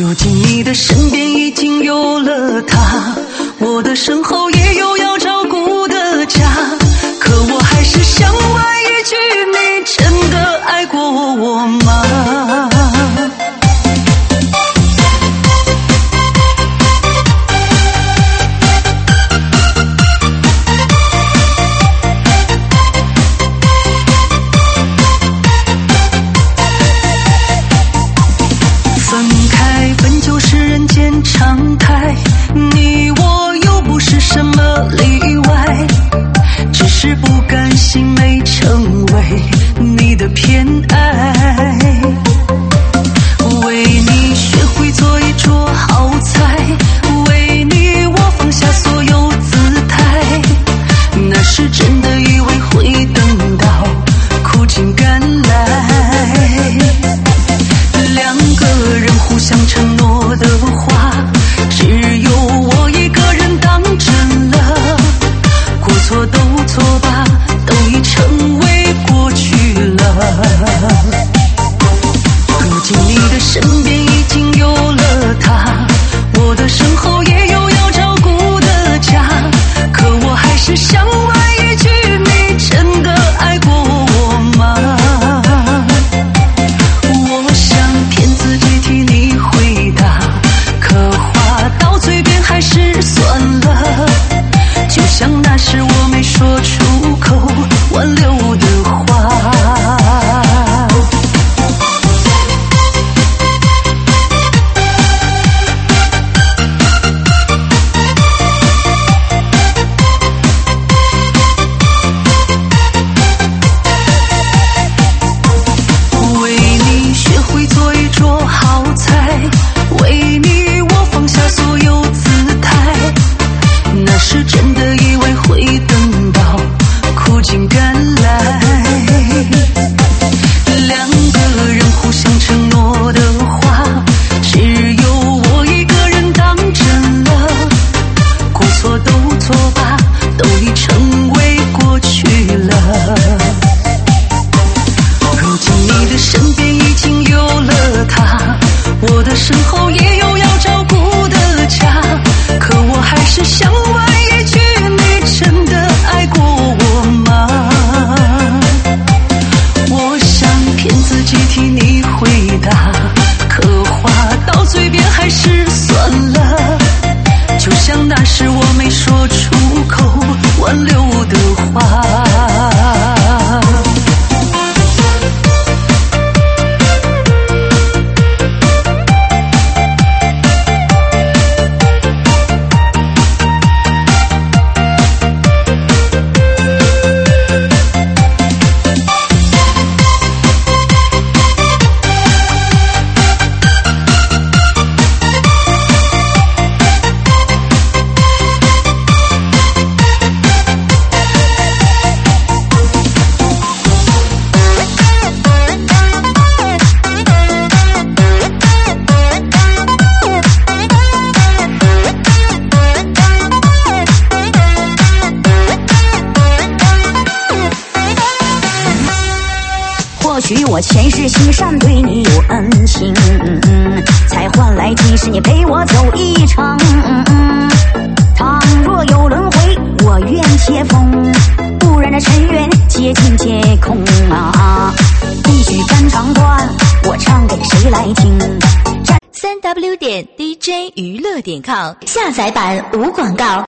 如今你的身边已经有了他，我的身后也有要照顾的家，可我还是想问一句，你真的爱过我吗？常态，你我又不是什么例外，只是不甘心没成为你的偏爱。为你学会做一桌好菜，为你我放下所有姿态，那是真的以为会等到苦尽甘来。两个人互相承诺的话，只有我一个人当真了，过错都作罢，都已成为过去了。如今你的身边已经有了他，我的身后也有要照顾的家，可我还是想问一句，你真的爱过我吗？我想骗自己替你回答，可话到嘴边还是算了，就像那时我没说出口挽留的话。为你学会做一桌好菜，为你我放下所有姿态，那是真的以为会等到苦尽甘来。两个人互相承诺的话，只有我一个人当真了，过错都作罢，都已成为过去了。如今你的身边已经有了他，我的身后也有要照顾的家，可我还是想问一句，你真的爱过我吗？我想骗自己替你回答，可话到嘴边还是算了，就像那时我没说出口挽留的话。 或许我前世行善对你有恩情，才换来今世你陪我走一程。倘若有轮回，我愿接风，不然这尘缘皆尽皆空啊！一曲肝肠断，我唱给谁来听 ？3w.dj娱乐.com下载版无广告。